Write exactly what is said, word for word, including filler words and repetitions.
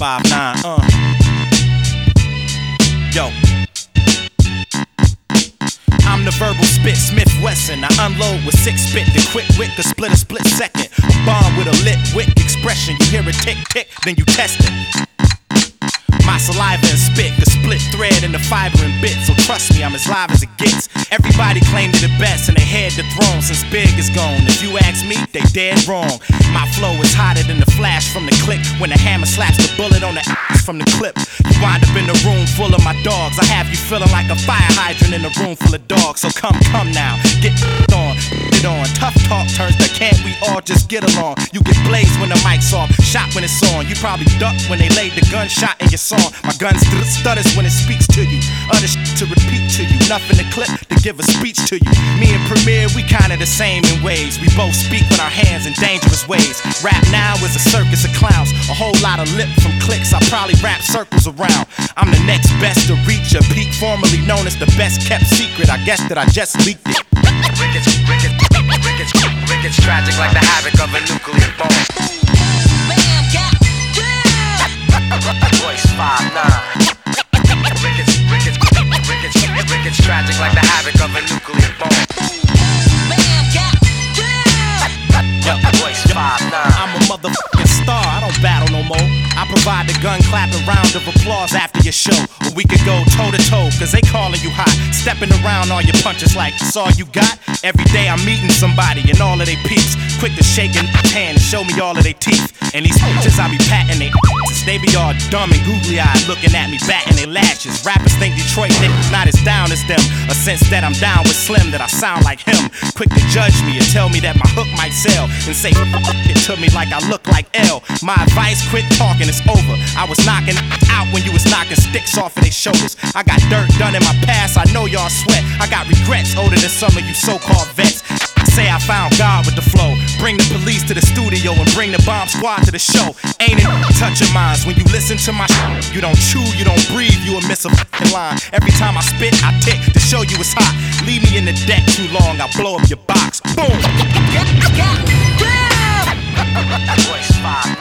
five nine, uh. Yo. I'm the verbal spit, Smith Wesson. I unload with six spit, the quick wit could split a split second. A bomb with a lit wit expression. You hear it tick tick, then you test it. My saliva and spit could split thread into fiber and bits. So trust me, I'm as live as it gets. Everybody claimed it the best and they had the throne since Big is gone. If you ask me, they dead wrong. My flow is hotter than the flash from the click when the hammer slaps the bullet on the ass from the clip. You wind up in a room full of my dogs. I have you feeling like a fire hydrant in a room full of dogs. So come, come now, get on, get on. Tough talk turns to can't we all just get along? You get blazed when the mic's off, shot when it's on. You probably duck when they laid the gunshot in your song. My gun st- stutters when it speaks to you. Other sh- to repeat to you. Nothing to clip to give a speech to you. Me and Premier, we kinda the same in ways. We both speak with our hands in dangerous ways. Rap now is a circus of clowns. A whole lot of lip from clicks. I probably rap circles around. I'm the next best to reach a peak, formerly known as the best kept secret. I guess that I just leaked it. Rickets, rickets, rickets, rickets, tragic like the havoc of a nuclear bomb. Voice five nine. Rickets, rickets, rickets, rickets, tragic like the havoc of a nuclear bomb. Yo, Voice five nine. I'm a motherfucking star, I don't battle no more. I provide the gun clapping round of applause after your show. Or we could go toe to toe, cause they calling you hot. Stepping around all your punches like that's all you got. Every day I'm meeting somebody and all of they peeps. Quick to shake in hand and show me all of they teeth. And these bitches I be patting they asses. They be all dumb and googly eyed looking at me, batting their lashes. Rappers think Detroit niggas not as down as them. A sense that I'm down with Slim, that I sound like him. Quick to judge me and tell me that my hook might sell. And say it to me like I look like L. My advice, quit talking, it's over. I was knocking out when you was knocking sticks off of their shoulders. I got dirt done in my past, I know y'all sweat. I got regrets older than some of you so-called vets. Say I found God with the flow. Bring the police to the studio and bring the bomb squad to the show. Ain't it touch your minds when you listen to my sh- You don't chew, you don't breathe, you'll miss a fucking line. Every time I spit, I tick to show you it's hot. Leave me in the deck too long, I'll blow up your box. Boom! Voice five